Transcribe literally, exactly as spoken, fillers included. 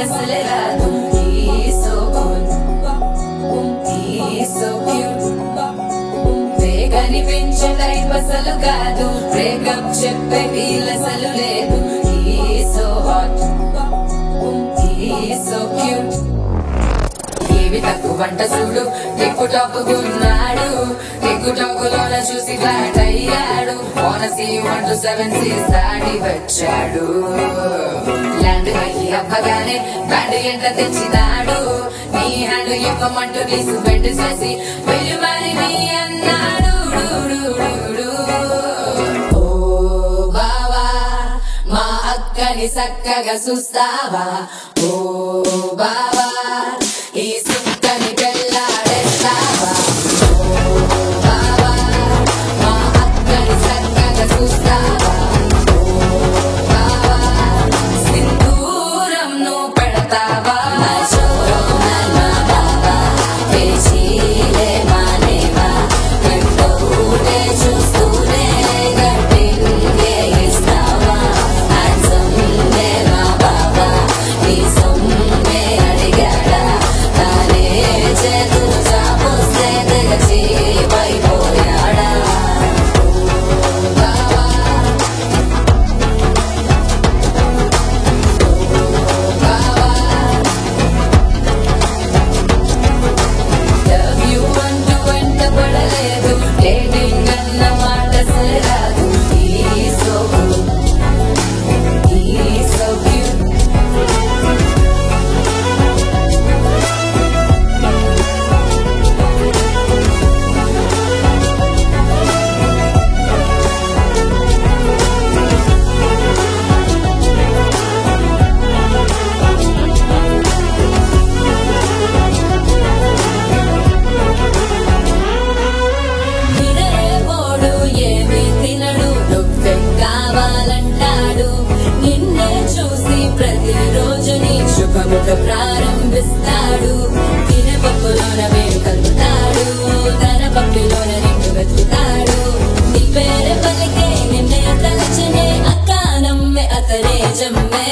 అసలే రాదు. He's so good, he's so cute. కనిపించే టైప్ అసలు కాదు, బ్రేకప్ చెప్పే వీల్ అసలు లేదు. He's so hot, he's so cute. ఏవి తక్కువ వంట చూడు, టిక్కు టాపుకున్నాడు, టిక్కు టాపులోన చూసి ఫ్లాట్ అయ్యాడు. ఓనసీ వన్ టు సెవెన్ సీస్ దాటి వచ్చాడు. ల్యాండ్ అయ్యి అవ్వగానే బ్యాండ్ ఎంట తెచ్చినాడు. నీ హ్యాండ్ ఇవ్వమంటూ లీసు బెడ్ చేసి వెళ్ళి మరి మీ అన్నాడు. ఓ బావా మా అక్కని చక్కగా చూస్తావా, ఓ బావా ఈ సుక్కని పెళ్ళాడేస్తావా, ఓ బావా మా అక్కని చక్కగా చూస్తావా, ఓ బావా సింధూరం నువ్వు పెడతావా. ప్రారంభిస్తాడు తినే పప్పులోన వేడు కలుపుతాడు, తన పప్పులోన నిన్ను వెతుకుతాడు. నీ పేరే పలికే నిన్నే తలచనే అక్క నమ్మే అతనే జమ్మే.